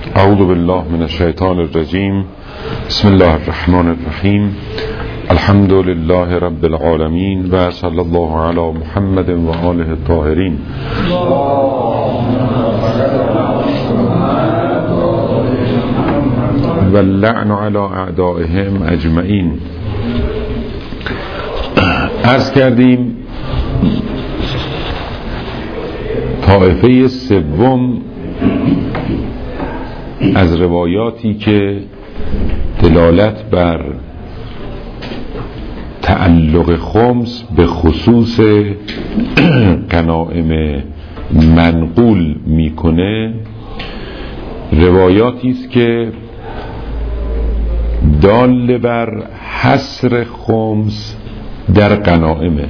اعوذ بالله من الشیطان الرجیم. بسم الله الرحمن الرحیم. الحمد لله رب العالمین و صلی الله علی محمد و آله الطاهرین. و اللعن علی اعدائهم اجمعین. عرض کردیم طایفه سوم از روایاتی که دلالت بر تعلق خمس به خصوص غنایم منقول میکنه، روایاتی است که دال بر حصر خمس در غنائمه.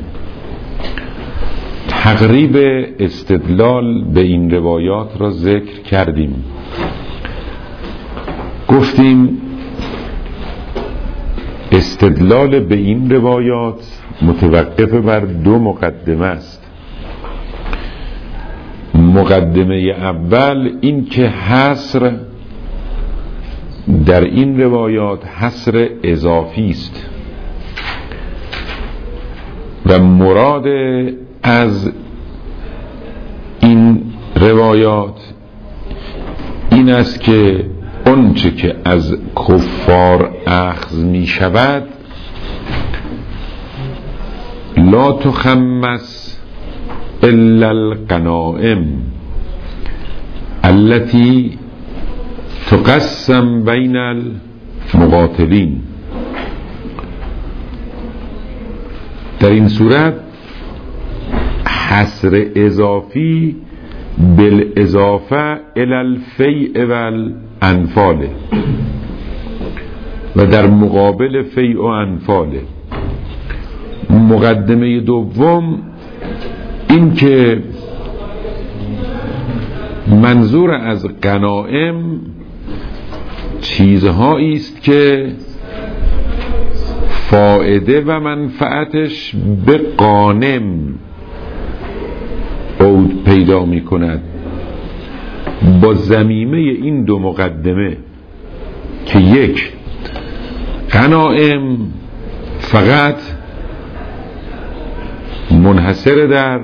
تقریب استدلال به این روایات را ذکر کردیم. گفتیم استدلال به این روایات متوقف بر دو مقدمه است. مقدمه اول این که حصر در این روایات حصر اضافی است و مراد از این روایات این است که آنچه که از کفار اخذ می شود لا تخمس الا الغنائم التي تقسم بین المقاتلین. در این صورت حصر اضافی بالاضافه الى الفیء والانفال و در مقابل فیء و انفال. مقدمه دوم این که منظور از غنائم چیزهایی است که فایده و منفعتش به غانم عود پیدا می کند. با ضمیمه این دو مقدمه که یک، غنائم فقط منحصر در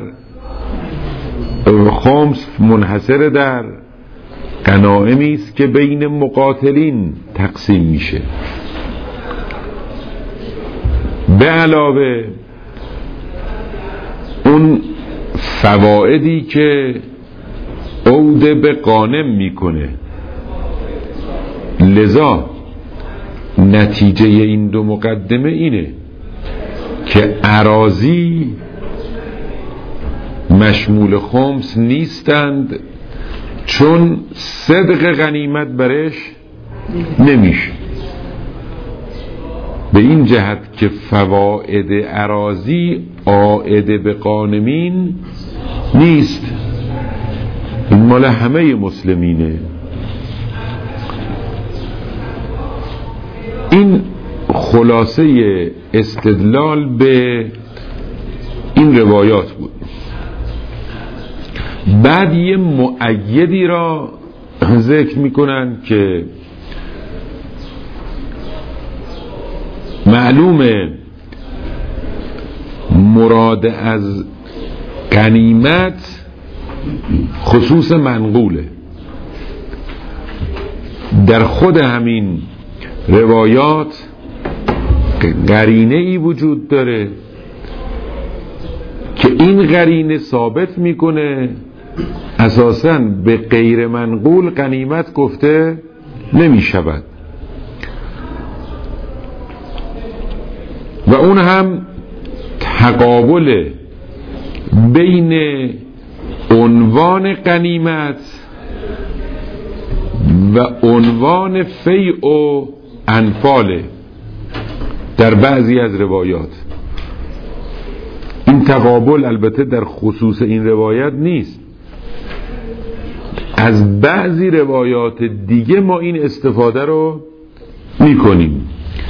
خمس، منحصر در غنائمی است که بین مقاتلین تقسیم میشه، به علاوه اون فوائدی که عود به غانم میکنه. لذا نتیجه این دو مقدمه اینه که اراضی مشمول خمس نیستند، چون صدق غنیمت برش نمیشه. به این جهت که فواید اراضی عائد به غانمین نیست، این مال همه مسلمینه. این خلاصه استدلال به این روایات بود. بعد یه مؤیدی را ذکر میکنن که معلومه مراد از غنیمت خصوص منقوله. در خود همین روایات قرینه ای وجود داره که این قرینه ثابت میکنه اساساً به غیر منقول غنیمت گفته نمیشود و اون هم تقابل بین عنوان غنیمت و عنوان فیء و انفاله در بعضی از روایات. این تقابل البته در خصوص این روایت نیست، از بعضی روایات دیگه ما این استفاده رو میکنیم.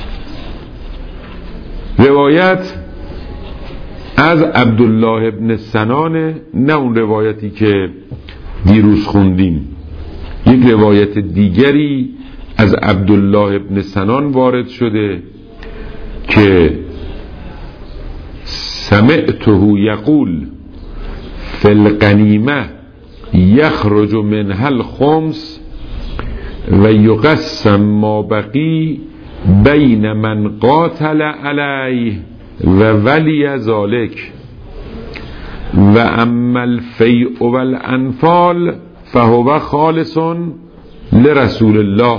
روایت از عبدالله ابن سنان، نه اون روایتی که دیروز خوندیم، یک روایت دیگری از عبدالله ابن سنان وارد شده که سمعته یقول فی الغنیمه یخرج منها الخمس و یقسم ما بقی بین من قاتل علیه و ولی ذلک و اما الفیء والانفال فهو خالص لرسول الله.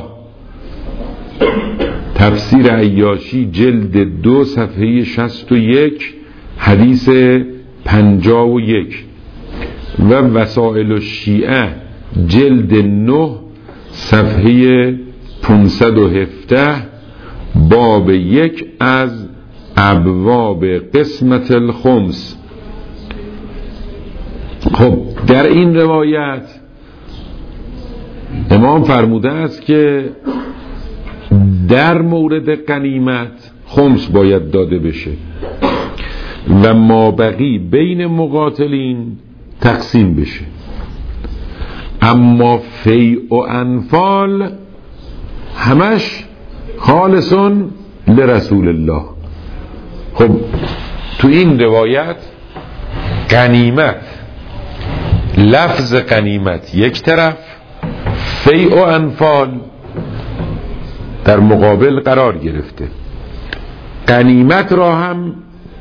تفسیر عیاشی جلد 2 صفحه 61 حدیث 51 و وسائل الشیعه جلد 9 صفحه 517 باب 1 از ابواب قسمت الخمس. خب در این روایت امام فرموده است که در مورد غنیمت خمس باید داده بشه و ما بقی بین مقاتلین تقسیم بشه، اما فیء و انفال همش خالصون لرسول الله. خب تو این روایت غنیمت، لفظ غنیمت یک طرف، فیء و انفال در مقابل قرار گرفته. غنیمت را هم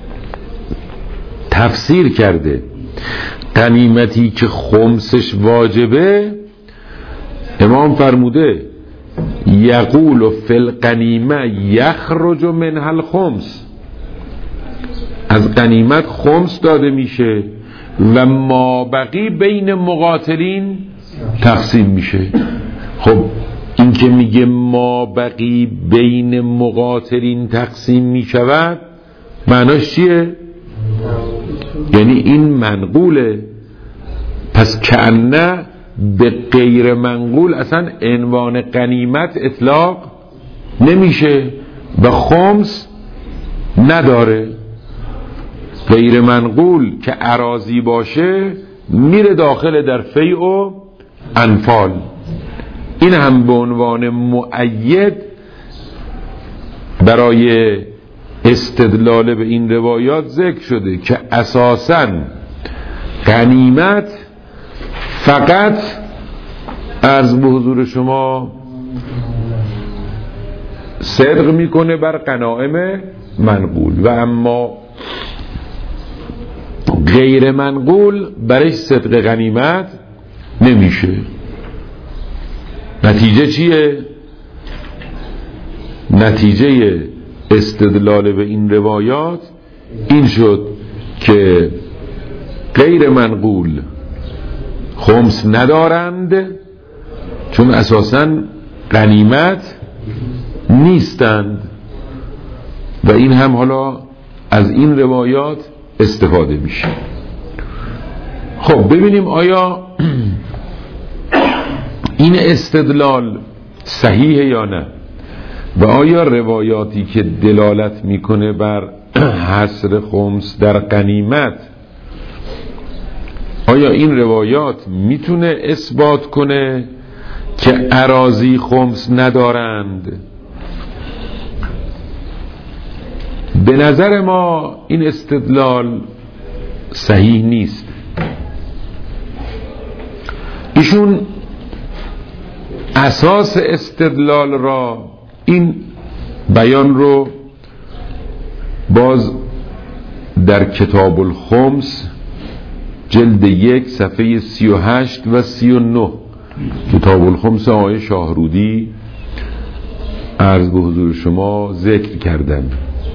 تفسیر کرده. غنیمتی که خمسش واجبه امام فرموده یقول فی الغنیمه یخرج منها الخمس، از غنیمت خمس داده میشه و ما بقی بین مقاتلین تقسیم میشه. خب این که میگه ما بقی بین مقاتلین تقسیم میشود معناش چیه؟ یعنی این منقوله، پس کأنه به غیر منقول اصلا عنوان غنیمت اطلاق نمیشه و خمس نداره. غیر منقول که اراضی باشه میره داخل در فیء و انفال. این هم به عنوان مؤید برای استدلال به این روایات ذکر شده که اساساً غنیمت فقط عرض به حضور شما صدق میکنه بر غنایم منقول و اما غیر منقول برش صدق غنیمت نمیشه. نتیجه چیه؟ نتیجه استدلال به این روایات این شد که غیر منقول خمس ندارند چون اساساً غنیمت نیستند و این هم حالا از این روایات استفاده میشه. خب ببینیم آیا این استدلال صحیحه یا نه و آیا روایاتی که دلالت میکنه بر حصر خمس در غنیمت آیا این روایات میتونه اثبات کنه که اراضی خمس ندارند؟ به نظر ما این استدلال صحیح نیست. ایشون اساس استدلال را این بیان رو باز در کتاب الخمس جلد 1 صفحه 38 و 39 کتاب الخمس آقای شاهرودی عرض به حضور شما ذکر کردن.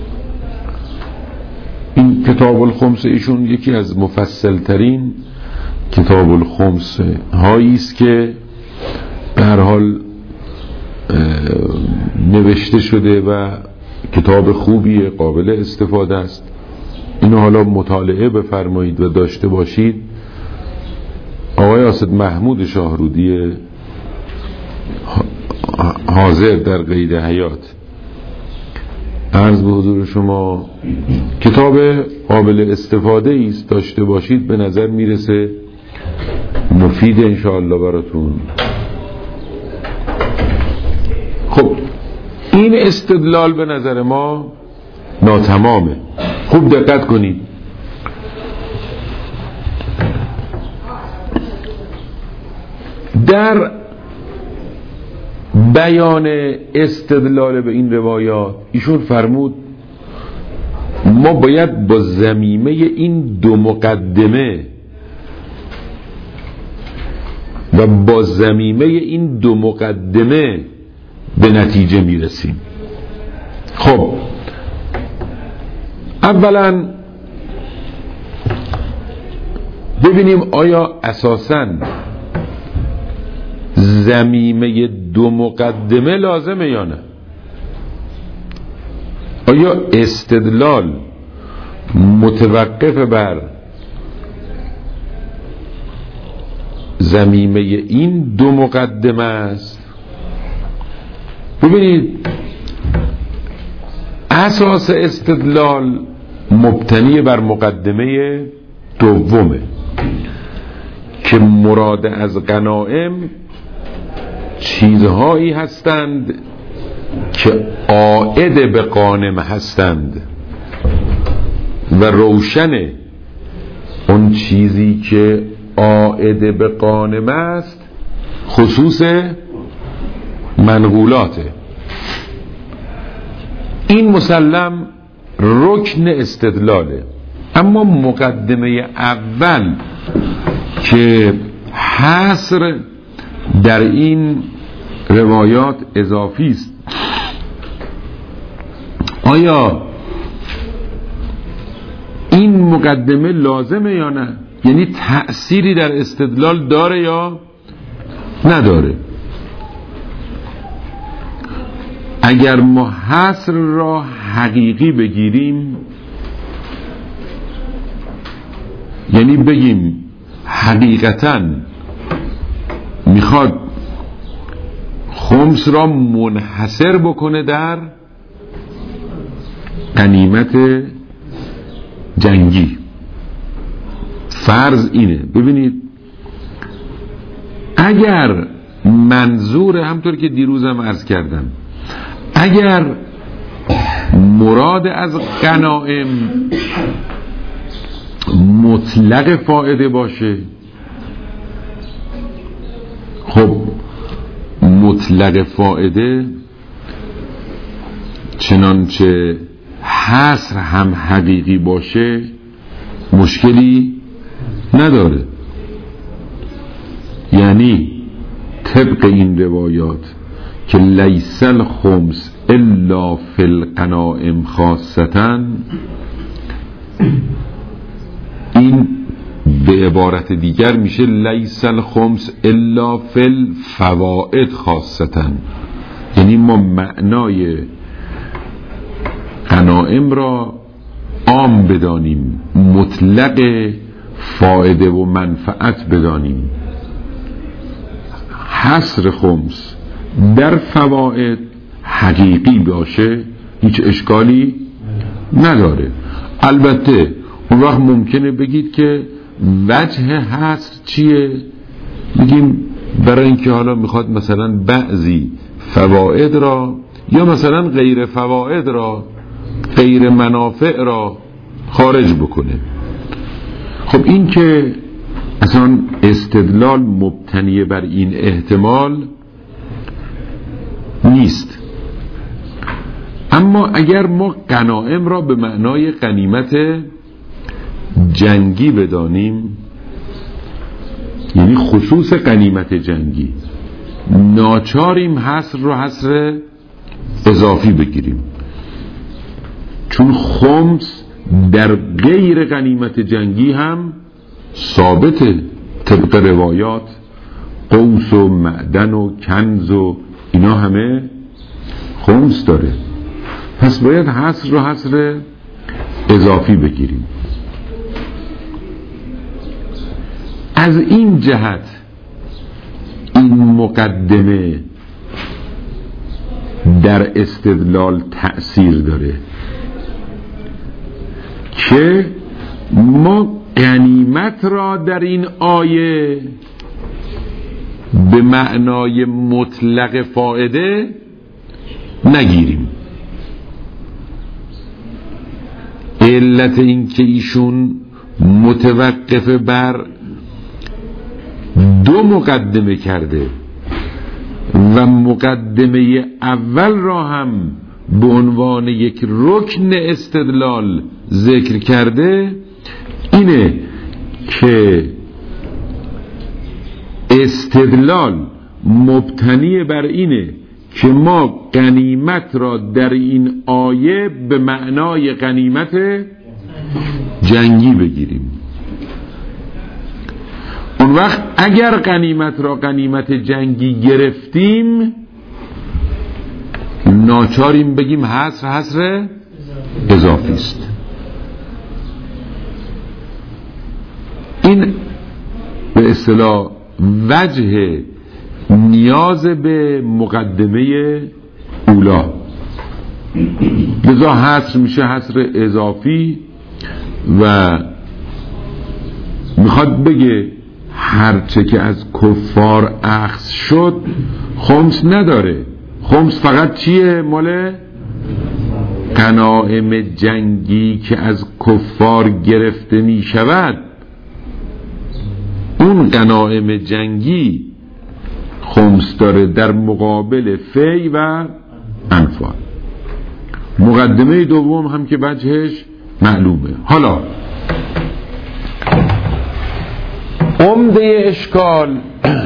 این کتاب الخمس ایشون یکی از مفصل ترین کتاب الخمس هایی است که به هر حال نوشته شده و کتاب خوبی قابل استفاده است. اینو حالا مطالعه بفرمایید و داشته باشید. آقای اسد محمود شاهرودی حاضر در قید حیات عرض به حضور شما کتاب قابل استفاده است، داشته باشید، به نظر میرسه مفید انشاءالله براتون. این استدلال به نظر ما ناتمامه. خوب دقت کنید. در بیان استدلال به این روایات ایشون فرمود ما باید با ضمیمه این دو مقدمه و با ضمیمه این دو مقدمه به نتیجه میرسیم. خب اولا ببینیم آیا اساساً ضمیمه دو مقدمه لازمه یا نه. آیا استدلال متوقف بر ضمیمه این دو مقدمه است؟ ببینید اساس استدلال مبتنی بر مقدمه دومه که مراد از غنائم چیزهایی هستند که عائد به غانم هستند و روشن اون چیزی که عائد به غانم است خصوص منقولاته. این مسلم رکن استدلاله. اما مقدمه اول که حصر در این روایات اضافی است، آیا این مقدمه لازمه یا نه؟ یعنی تأثیری در استدلال داره یا نداره؟ اگر ما حصر را حقیقی بگیریم، یعنی بگیم حقیقتاً میخواد خمس را منحصر بکنه در غنیمت جنگی، فرض اینه. ببینید اگر منظور، همطور که دیروزم عرض کردم، اگر مراد از غنائم مطلق فائده باشه، خب مطلق فائده چنانچه حصر هم حقیقی باشه مشکلی نداره. یعنی طبق این روایات که لیس الخمس الا فی الغنائم خاصة، این به عبارت دیگر میشه لیس الخمس الا فی الفوائد خاصة. یعنی ما معنای غنائم را عام بدانیم، مطلق فائده و منفعت بدانیم. حصر خمس در فوائد حقیقی باشه هیچ اشکالی نداره. البته اون وقت ممکنه بگید که وجه حصر چیه؟ بگیم برای اینکه حالا میخواد مثلا بعضی فوائد را یا مثلا غیر فوائد را، غیر منافع را خارج بکنه. خب این که اصلا استدلال مبتنی بر این احتمال نیست. اما اگر ما غنائم را به معنای غنیمت جنگی بدانیم، یعنی خصوص غنیمت جنگی، ناچاریم حصر رو حصر اضافی بگیریم، چون خمس در غیر غنیمت جنگی هم ثابته طبق روایات. قوس و معدن و کنز و اینا همه خمس داره، پس باید حصر رو حصر اضافی بگیریم. از این جهت این مقدمه در استدلال تأثیر داره که ما غنیمت را در این آیه به معنای مطلق فائده نگیریم. علت این که ایشون متوقف بر 2 مقدمه کرده و مقدمه اول را هم به عنوان یک رکن استدلال ذکر کرده اینه که استدلال مبتنی بر اینه که ما غنیمت را در این آیه به معنای غنیمت جنگی بگیریم. اون وقت اگر غنیمت را غنیمت جنگی گرفتیم ناچاریم بگیم حصر اضافی است. این به اصطلاح وجه نیاز به مقدمه اولا، لذا حصر میشه حصر اضافی و میخواد بگه هرچه که از کفار اخذ شد خمس نداره. خمس فقط چیه؟ مال غنایم جنگی که از کفار گرفته می شود، اون غنایم جنگی خمس داره در مقابل فی و انفال. مقدمه دوم هم که وجهش معلومه. حالا عمده اشکال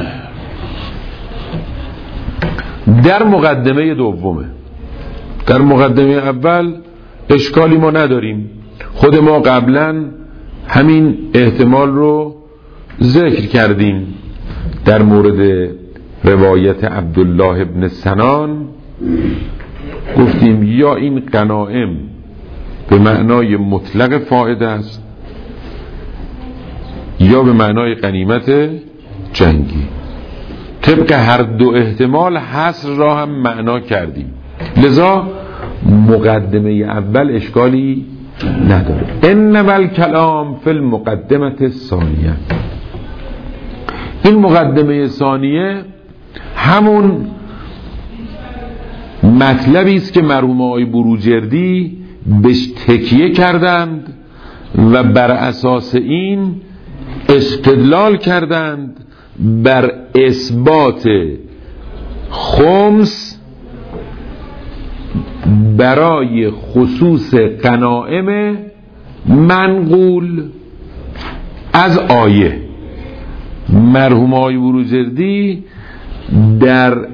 در مقدمه دومه. در مقدمه اول اشکالی ما نداریم، خود ما قبلا همین احتمال رو ذکر کردیم در مورد روایت عبدالله ابن سنان. گفتیم یا این غنایم به معنای مطلق فائده است یا به معنای غنیمت جنگی. طبق هر دو احتمال حصر را هم معنا کردیم، لذا مقدمه اول اشکالی نداره. انما الکلام فی المقدمه الثانیه. این مقدمه ثانیه همون مطلبی است که مرحوم آقای بروجردی بهش تکیه کردند و بر اساس این استدلال کردند بر اثبات خمس برای خصوص غنایم منقول از آیه. مرحوم آقای بروجردی در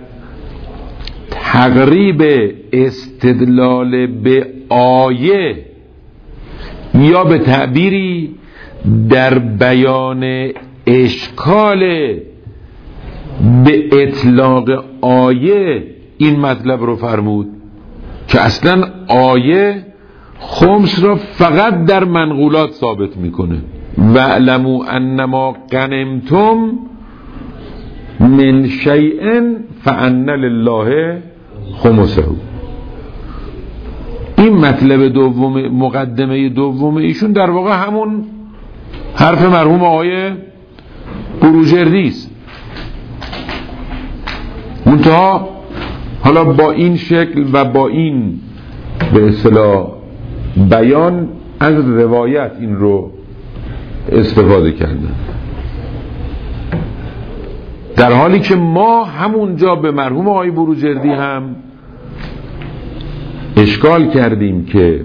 تقریب استدلال به آیه یا به تعبیری در بیان اشکال به اطلاق آیه این مطلب رو فرمود که اصلا آیه خمس را فقط در منقولات ثابت میکنه. وَاعْلَمُوا أَنَّمَا غَنِمْتُمْ من شیء فأن لله خمسه. این مطلب دوم مقدمه دوم ایشون در واقع همون حرف مرحوم آقای بروجردی است، منتها حالا با این شکل و با این به اصطلاح بیان از روایت این رو استفاده کردن، در حالی که ما همونجا به مرحوم آقای بروجردی هم اشکال کردیم که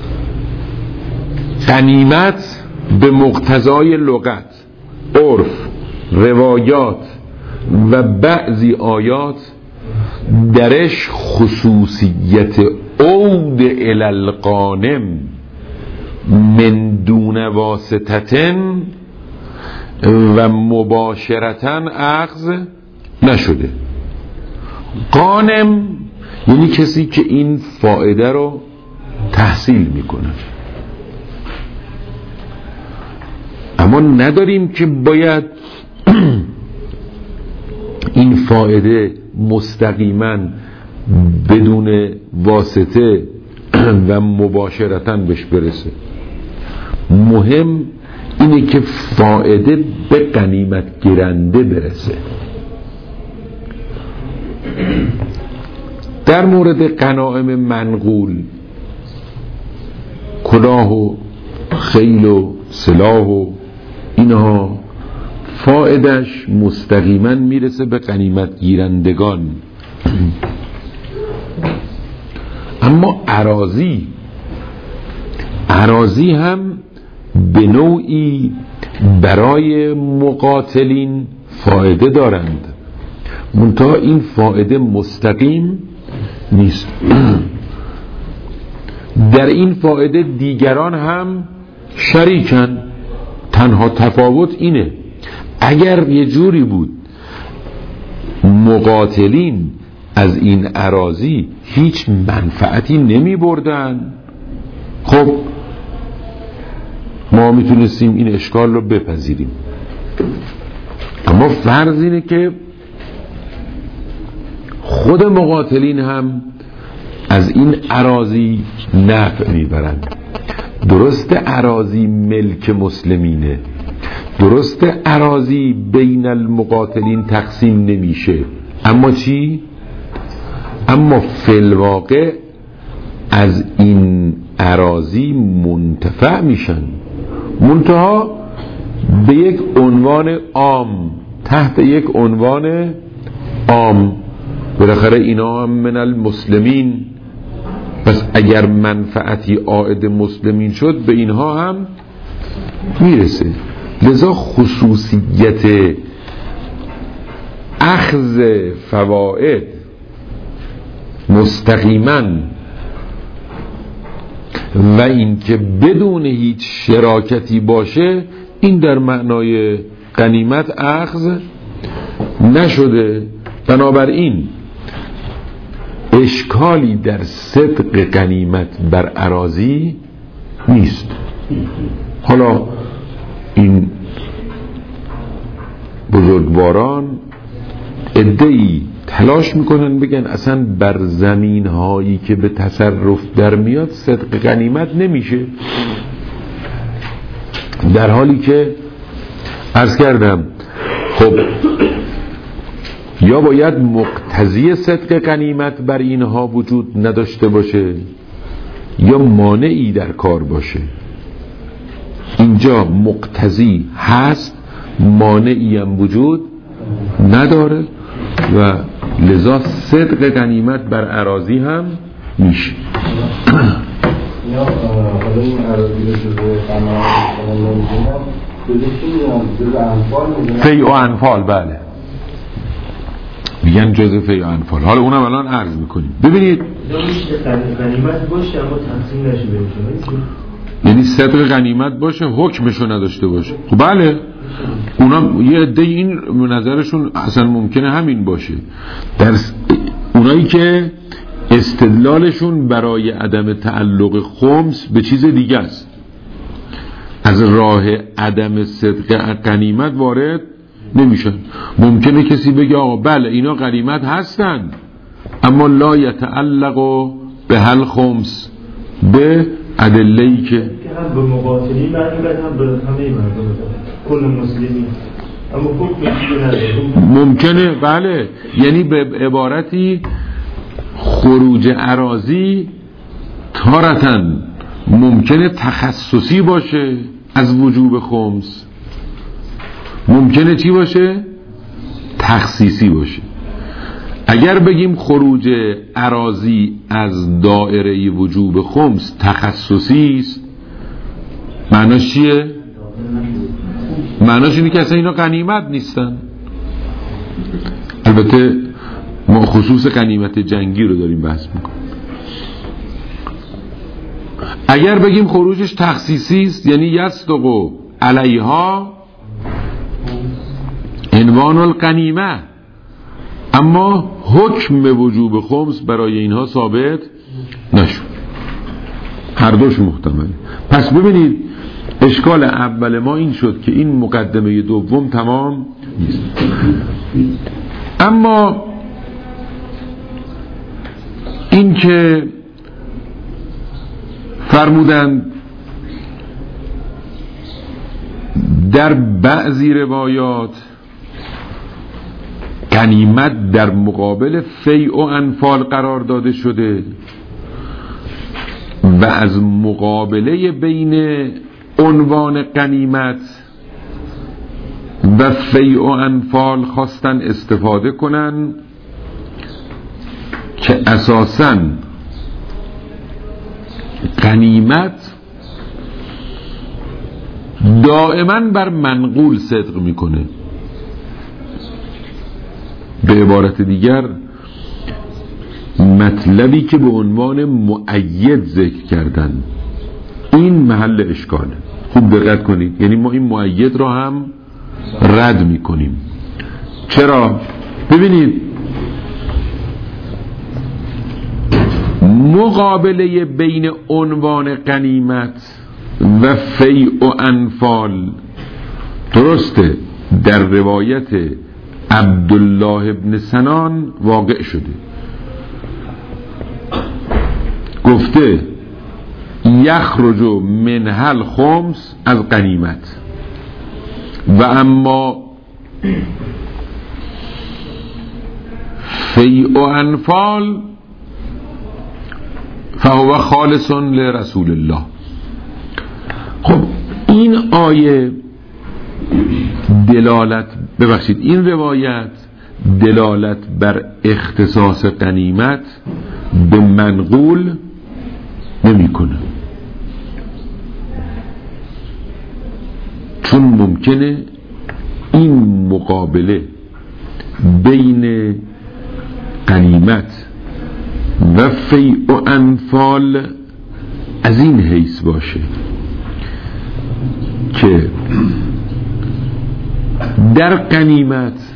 غنیمت به مقتضای لغت، عرف، روایات و بعضی آیات درش خصوصیت عود الی الغانم من دون واسطتن و مباشرتن اخذ نشده. غانم یعنی کسی که این فایده رو تحصیل میکنه، اما نداریم که باید این فایده مستقیما بدون واسطه و مباشرتاً بهش برسه. مهم اینه که فایده به غنیمت گیرنده برسه. در مورد غنایم منقول، کلاه و خیل و سلاح و اینها فایدهش مستقیما میرسه به غنیمت گیرندگان. اما اراضی هم به نوعی برای مقاتلین فایده دارند، منتها این فایده مستقیم نیست. در این فایده دیگران هم شریکن، تنها تفاوت اینه اگر یه جوری بود مقاتلین از این اراضی هیچ منفعتی نمی بردن، خب ما میتونستیم این اشکال رو بپذیریم. اما فرض اینه که خود مقاتلین هم از این اراضی نفع میبرند. درست اراضی ملک مسلمینه، درست اراضی بین المقاتلین تقسیم نمیشه، اما چی؟ اما فی الواقع از این اراضی منتفع میشن، منتها به یک عنوان عام، تحت یک عنوان عام. بالاخره اینا هم من المسلمین، پس اگر منفعتی عائد مسلمین شد به اینها هم میرسه. لذا خصوصیت اخذ فواید مستقیما و اینکه بدون هیچ شراکتی باشه، این در معنای غنیمت اخذ نشده. بنابراین اشکالی در صدق غنیمت بر اراضی نیست. حالا این بزرگواران عده‌ای تلاش میکنن بگن اصلا بر زمین هایی که به تصرف در میاد صدق غنیمت نمیشه، در حالی که عرض کردم خب یا باید مقتضی صدق غنیمت بر اینها وجود نداشته باشه یا مانعی در کار باشه. اینجا مقتضی هست، مانعی هم وجود نداره و لذا صدق غنیمت بر اراضی هم میشه. یا حالا این اراضی رو جزء فی و انفال، بله میگن جزء فی و انفال. حالا اونم الان عرض میکنیم. ببینید غنیمت باشه اما تقسیم نشه بشه، یعنی صدق غنیمت باشه حکمشو نداشته باشه. خب بله، اونا یه عده این نظرشون اصلا ممکنه همین باشه. در اونایی که استدلالشون برای عدم تعلق خمس به چیز دیگه است، از راه عدم صدق غنیمت وارد نمیشن. ممکنه کسی بگه آقا بله اینا غنیمت هستن اما لا یتعلق به هل خمس، به ادله‌ای که هم به مقاتلین برمیگرده هم به همه مردم کل مسلمین، اما حکم ممکنه بله، یعنی به عبارتی خروج اراضی تارتن ممکنه تخصصی باشه از وجوب خمس، ممکنه چی باشه؟ تخصیصی باشه. اگر بگیم خروج اراضی از دائره وجوب خمس تخصصی است، معناش چیه؟ معناش اینه که اصلا اینا غنیمت نیستن. البته ما خصوص غنیمت جنگی رو داریم بحث میکنیم. اگر بگیم خروجش تخصیصی است، یعنی یصدق علیها عنوان الغنیمه، اما حکم وجوب خمس برای اینها ثابت نشد. هر دوش محتمل. پس ببینید اشکال اول ما این شد که این مقدمه دوم تمام نیست. اما این که فرمودند در بعضی روایات غنیمت در مقابل فیء و انفال قرار داده شده و از مقابله بین عنوان غنیمت و فیء و انفال خواستن استفاده کنن که اساساً غنیمت دائما بر منقول صدق میکنه. به عبارت دیگر مطلبی که به عنوان مؤید ذکر کردن این محل اشکاله. خوب دقت کنید، یعنی ما این مؤید را هم رد میکنیم. چرا؟ ببینید مقابله بین عنوان غنیمت و فیء و انفال درسته در روایت عبدالله ابن سنان واقع شده، گفته یخرج منها الخمس از غنیمت و اما فیء و انفال فهو خالص لرسول الله. خب این آیه این روایت دلالت بر اختصاص غنیمت به منقول نمی کنه، چون ممکنه این مقابله بین غنیمت و فیء و انفال از این حیث باشه که در غنیمت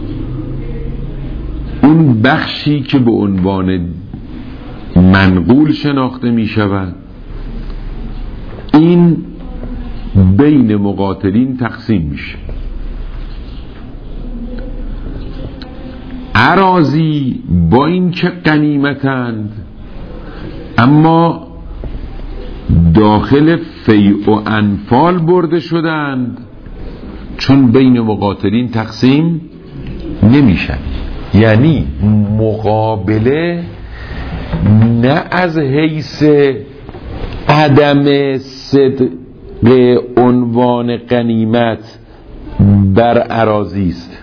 اون بخشی که به عنوان منقول شناخته می شود این بین مقاتلین تقسیم میشه. اراضی با این که غنیمتند اما داخل فیء و انفال برده شدند، چون بین مقاتلین تقسیم نمیشن. یعنی مقابله نه از حیث عدم صدق عنوان غنیمت بر اراضی است.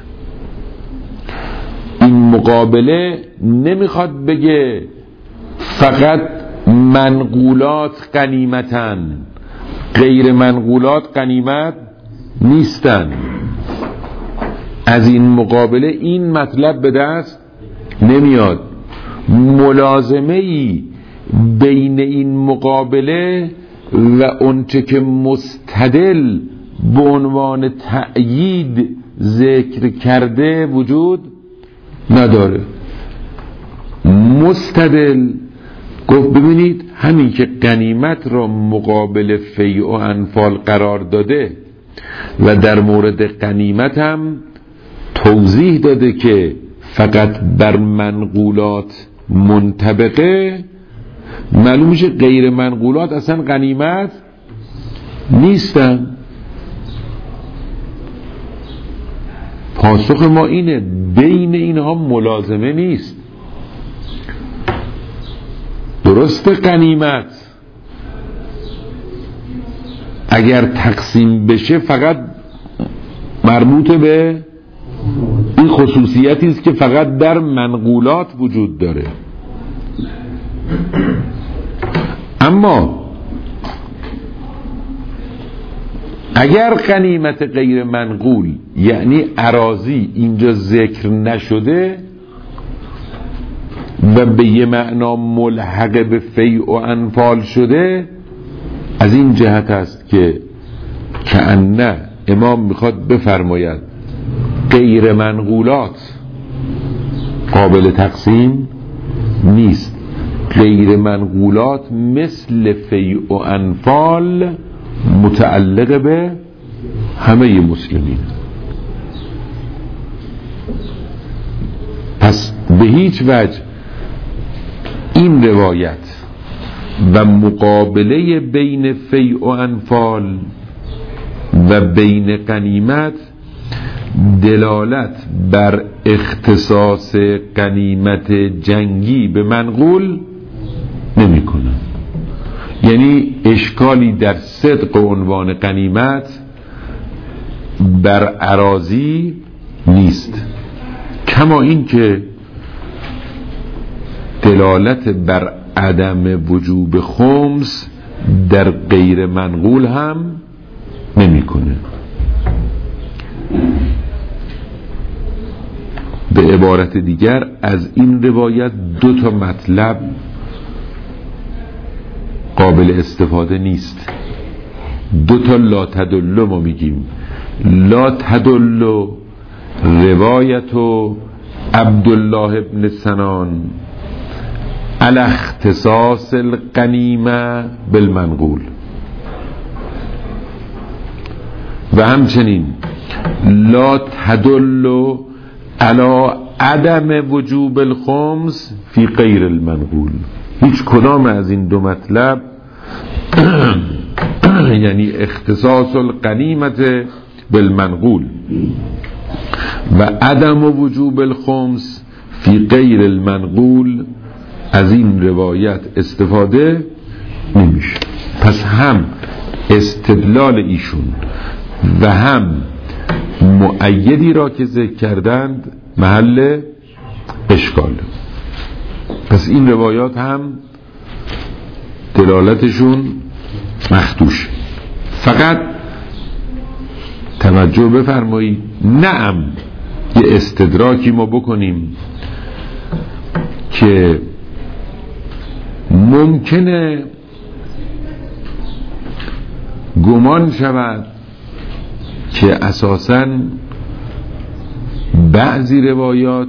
این مقابله نمیخواد بگه فقط منقولات غنیمتن، غیر منقولات غنیمت نیستن. از این مقابله این مطلب به دست نمیاد. ملازمه ای بین این مقابله و اونچه که مستدل به عنوان تأیید ذکر کرده وجود نداره. مستدل گفت ببینید همین که غنیمت را مقابل فیء و انفال قرار داده و در مورد غنیمت هم توضیح داده که فقط بر منقولات منطبقه، معلوم میشه غیر منقولات اصلا غنیمت نیستن. پاسخ ما اینه بین اینها ملازمه نیست. درست غنیمت اگر تقسیم بشه فقط مربوط به این خصوصیتی است که فقط در منقولات وجود داره. اما اگر غنیمت غیر منقول یعنی اراضی اینجا ذکر نشده و به یه معنا ملحق به فیء و انفال شده، از این جهت است که کأنه امام میخواد بفرماید غیر منقولات قابل تقسیم نیست. غیر منقولات مثل فیء و انفال متعلق به همه مسلمین. پس به هیچ وجه این روایت و مقابله بین فیء و انفال و بین غنیمت دلالت بر اختصاص غنیمت جنگی به منقول نمی کنن. یعنی اشکالی در صدق عنوان غنیمت بر اراضی نیست، کما این که دلالت بر عدم وجوب خمس در غیر منقول هم نمی کنه. به عبارت دیگر از این روایت دو تا مطلب قابل استفاده نیست. دو تا لا تدل ما میگیم. لا تدل روایت عبدالله ابن سنان علی اختصاص الغنیمه بالمنقول، و همچنین لا تدل علی عدم وجوب الخمس فی غیر المنقول. هیچ کدام از این دو مطلب یعنی اختصاص الغنیمه بالمنقول و عدم وجوب الخمس فی غیر المنقول از این روایت استفاده نمیشه. پس هم استدلال ایشون و هم مؤیدی را که ذکر کردند محل اشکال. پس این روایات هم دلالتشون مخدوشه. فقط توجه بفرمایید، نعم یه استدراکی ما بکنیم که ممکنه گمان شود که اساساً بعضی روایات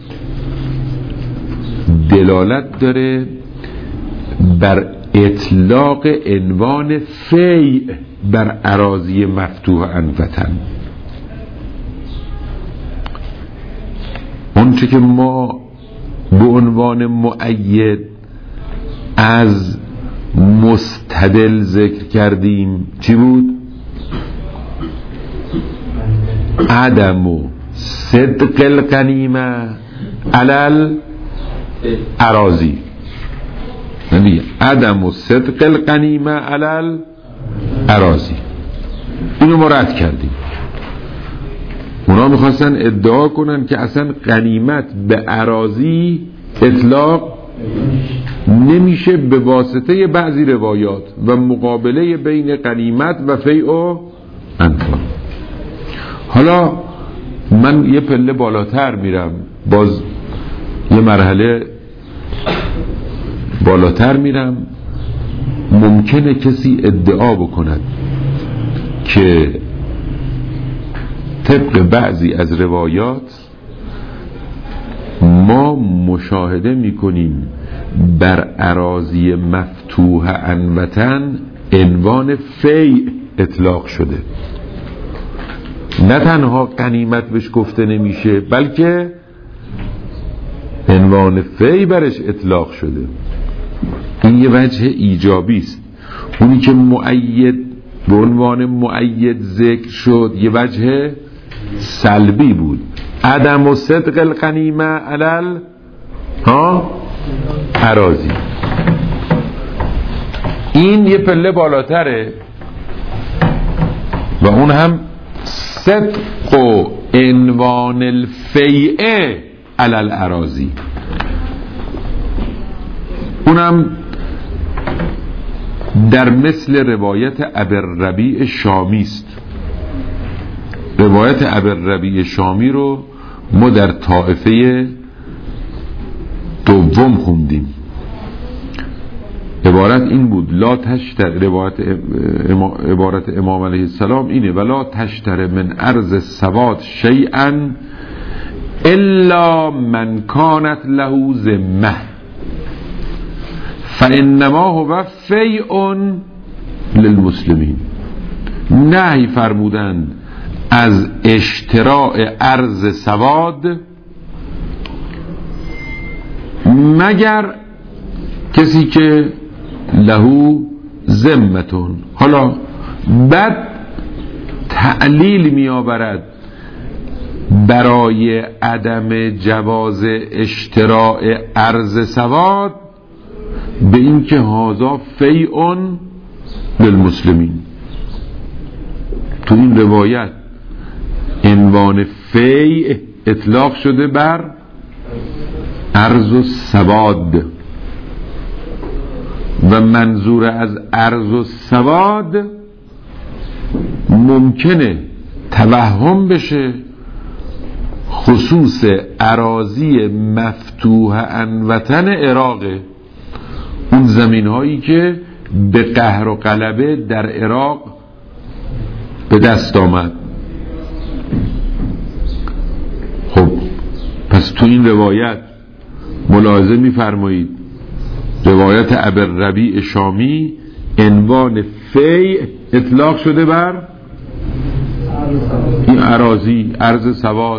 دلالت داره بر اطلاق عنوان فیء بر اراضی مفتوح وطن. اون چه که ما به عنوان مؤید از مستدل ذکر کردیم چی بود؟ عدم صدق الغنیمه علی الاراضی، یعنی عدم صدق الغنیمه علی اراضی. اینو ما رد کردیم. اونا میخواستن ادعا کنن که اصلا غنیمت به اراضی اطلاق نمیشه به واسطه بعضی روایات و مقابله بین غنیمت و فیء و انفال. حالا من یه پله بالاتر میرم، باز یه مرحله بالاتر میرم. ممکنه کسی ادعا بکند که طبق بعضی از روایات ما مشاهده میکنیم بر اراضی مفتوح عن وطن عنوان فیء اطلاق شده، نه تنها غنیمت بهش گفته نمیشه بلکه عنوان فیء برش اطلاق شده. این یه وجه ایجابی است. اونی که مؤید به عنوان مؤید ذکر شد یه وجه سلبی بود، عدم و صدق الغنیمه علل اراضی. این یه پله بالاتره و اون هم صدق و عنوان الفیء علل اراضی، اونم در مثل روایت ابوالربیع شامی است. روایت ابوالربیع شامی رو ما در طائفه دوم خوندیم. عبارت این بود، لا تشتر، عبارت امام علیه السلام اینه، ولا تشتر من ارض سواد شیئا الا من کانت له ذمه فانما هو فیء للمسلمین. نهی فرمودند از اشتراء ارض سواد مگر کسی که له ذمتون. حالا بعد تعلیل می آورد برای عدم جواز اشتراع ارض سواد به این که هذا فیء للمسلمین. تو این روایت عنوان فیء اطلاق شده بر ارض و سواد و منظور از ارض و سواد ممکنه توهم بشه خصوص اراضی مفتوح عن وطن عراقه، اون زمین هایی که به قهر و غلبه در عراق به دست آمد. خب پس تو این روایت ملاحظه می‌فرمایید روایت ابوالربیع شامی عنوان فیء اطلاق شده بر این اراضی ارض سواد.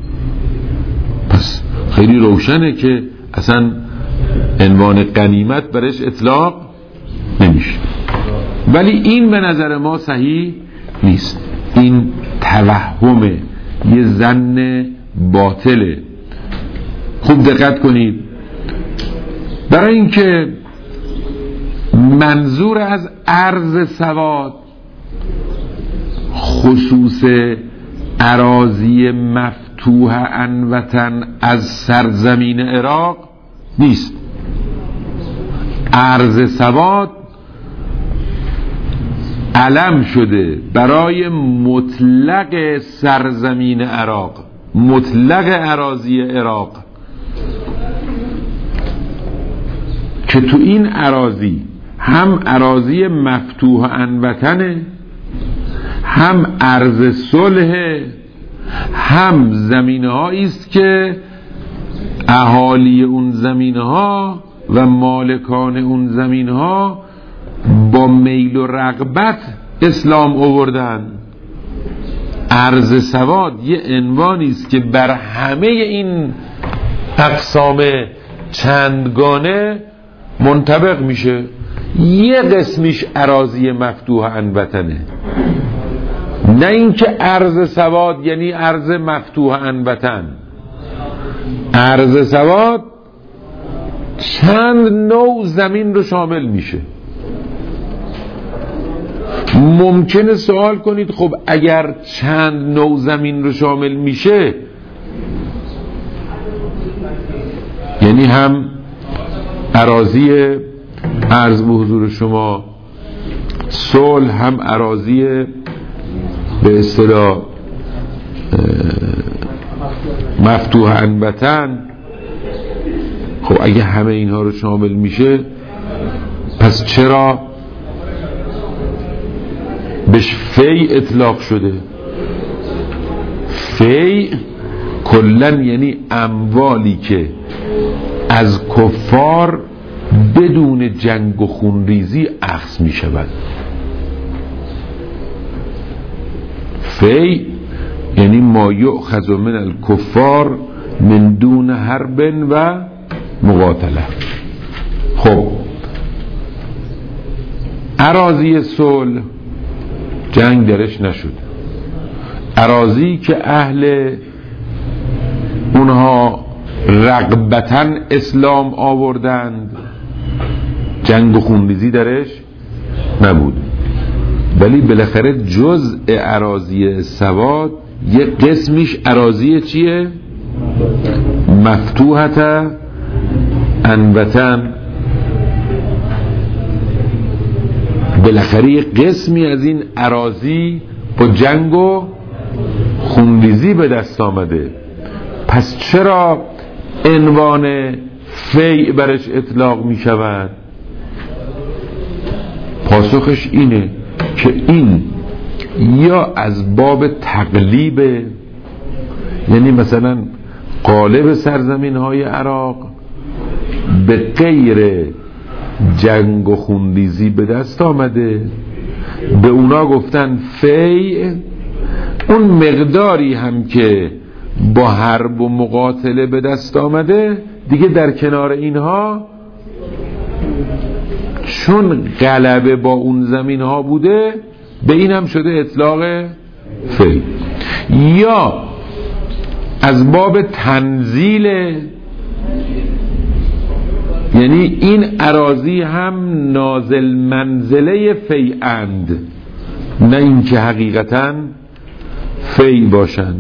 پس خیلی روشنه که اصلا عنوان غنیمت برش اطلاق نمیشه، ولی این به نظر ما صحیح نیست، این توهمه، یه ظن باطله. خوب دقت کنید، برای اینکه منظور از ارض سواد خصوص اراضی مفتوح عن وطن از سرزمین عراق نیست. ارض سواد علم شده برای مطلق سرزمین عراق، مطلق اراضی عراق، که تو این اراضی هم اراضی مفتوح عن وطنه، هم ارض صلح، هم زمینه‌هایی است که اهالی اون زمینها و مالکان اون زمینها با میل و رغبت اسلام آوردن. ارض سواد یه عنوانی است که بر همه این اقسام چندگانه منطبق میشه. یه قسمیش اراضی مفتوح عن وطنه، نه اینکه ارض سواد یعنی ارض مفتوح عن وطن. ارض سواد چند نوع زمین رو شامل میشه. ممکنه سوال کنید خب اگر چند نوع زمین رو شامل میشه یعنی هم اراضی عرض به حضور شما صلح، هم اراضی به اصطلاح مفتوح عن وطن. خب اگه همه اینها رو شامل میشه پس چرا بهش فی اطلاق شده؟ فی کلن یعنی اموالی که از کفار بدون جنگ و خونریزی اخذ می شود. فی یعنی ما یؤخذ من الکفار من دون حرب و مقاتله. خب اراضی صلح جنگ درش نشد، اراضی که اهل اونها رغبتاً اسلام آوردند جنگ و خونریزی درش نبود، ولی بالاخره جزء اراضی سواد یک قسمیش اراضی چیه؟ مفتوحت عن وطن. بالاخره یک قسمی از این اراضی با جنگ و خونریزی به دست آمده. پس چرا عنوان فیع برش اطلاق می شود؟ پاسخش اینه که این یا از باب تقلیبه، یعنی مثلا غالب سرزمین های عراق به غیر جنگ و خونریزی به دست آمده، به اونا گفتن فیع. اون مقداری هم که با حرب و مقاتله به دست آمده دیگه در کنار اینها چون غلبه با اون زمین ها بوده به این هم شده اطلاق فی. یا از باب تنزیل، یعنی این اراضی هم نازل منزله فیعند، نه این که حقیقتاً فی باشن.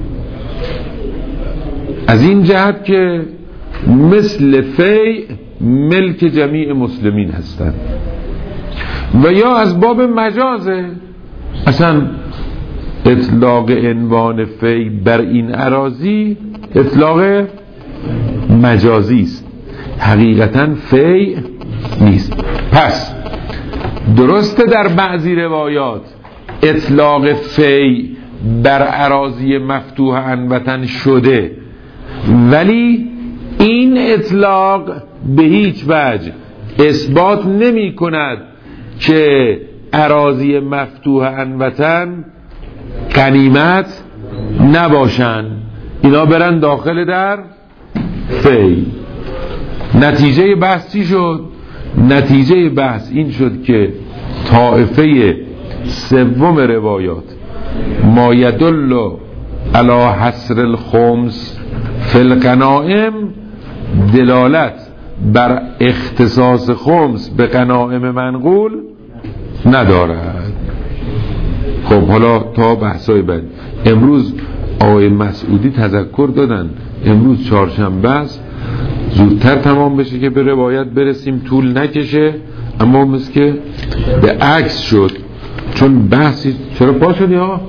از این جهت که مثل فی ملک جمیع مسلمین هستند. و یا از باب مجازه، اصلا اطلاق عنوان فی بر این اراضی اطلاق مجازی است، حقیقتا فی نیست. پس درسته در بعضی روایات اطلاق فی بر اراضی مفتوح عنوتن شده، ولی این اطلاق به هیچ وجه اثبات نمی کند که اراضی مفتوح عنوتن غنیمت نباشن، اینا برن داخل در فی. نتیجه بحث چی شد؟ نتیجه بحث این شد که طائفه سوم روایات ما یدل علی حصر الخمس فی الغنائم، دلالت بر اختصاص خمس به غنائم منقول ندارد. خب حالا تا بحثای بعد، امروز آقای مسعودی تذکر دادن امروز چهارشنبه است، زودتر تمام بشه که به روایت برسیم، طول نکشه. اما مثل که به عکس شد، چون بحثی چرا پا شدی ها؟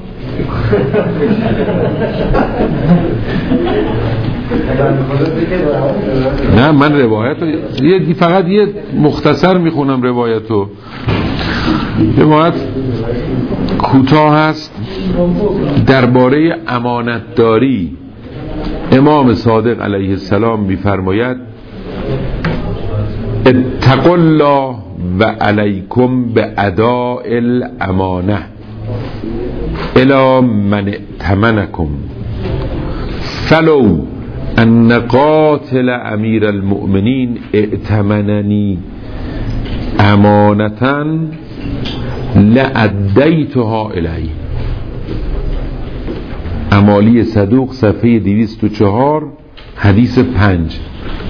نه من روایت رو فقط یه مختصر میخونم. روایت کوتاه هست درباره امانتداری. امام صادق علیه السلام میفرماید اتقوا الله و علیکم به اداء الامانه الی من ائتمنکم فلو ان قاتل امیر المؤمنین ائتمننی امانتا لأدیتها الیه. امالی صدوق صفحه 204 حدیث 5.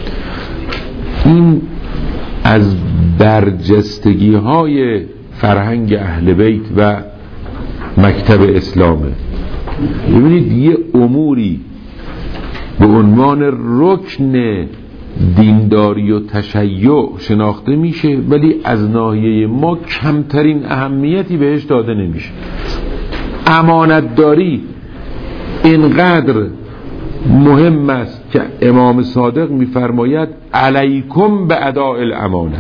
این از برجستگی های فرهنگ اهل بیت و مکتب اسلامه. ببینید یه اموری به عنوان رکن دینداری و تشیع شناخته میشه، ولی از ناحیه ما کمترین اهمیتی بهش داده نمیشه. امانتداری اینقدر مهم است که امام صادق میفرماید علیکم به اداء الامانه،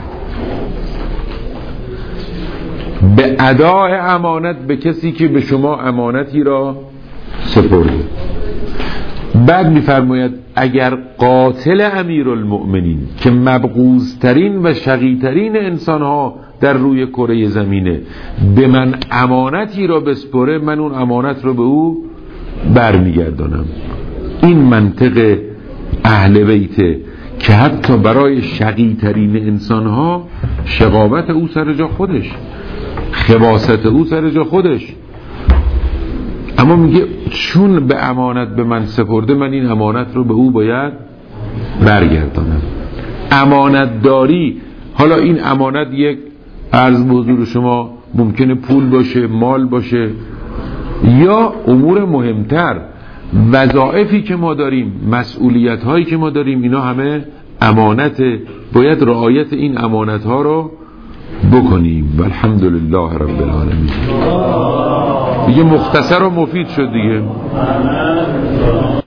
به اداء امانت به کسی که به شما امانتی را سپرده. بعد میفرماید اگر قاتل امیرالمؤمنین که مبغوض‌ترین و شقی‌ترین انسانها در روی کره زمینه به من امانتی را بسپره، من اون امانت را به او برمیگردانم. این منطق اهل بیته که حتی برای شقی‌ترین انسانها شقاوت او سر جا خودش، خباثت او سر جا خودش، اما میگه چون به امانت به من سپرده، من این امانت رو به او باید برگردانم. امانت داری، حالا این امانت یک عرض به حضور شما ممکنه پول باشه، مال باشه، یا امور مهمتر وظایفی که ما داریم، مسئولیت هایی که ما داریم، اینا همه امانته، باید رعایت این امانت ها رو بکنیم. والحمدلله رب العالمین. دیگه مختصر و مفید شد دیگه.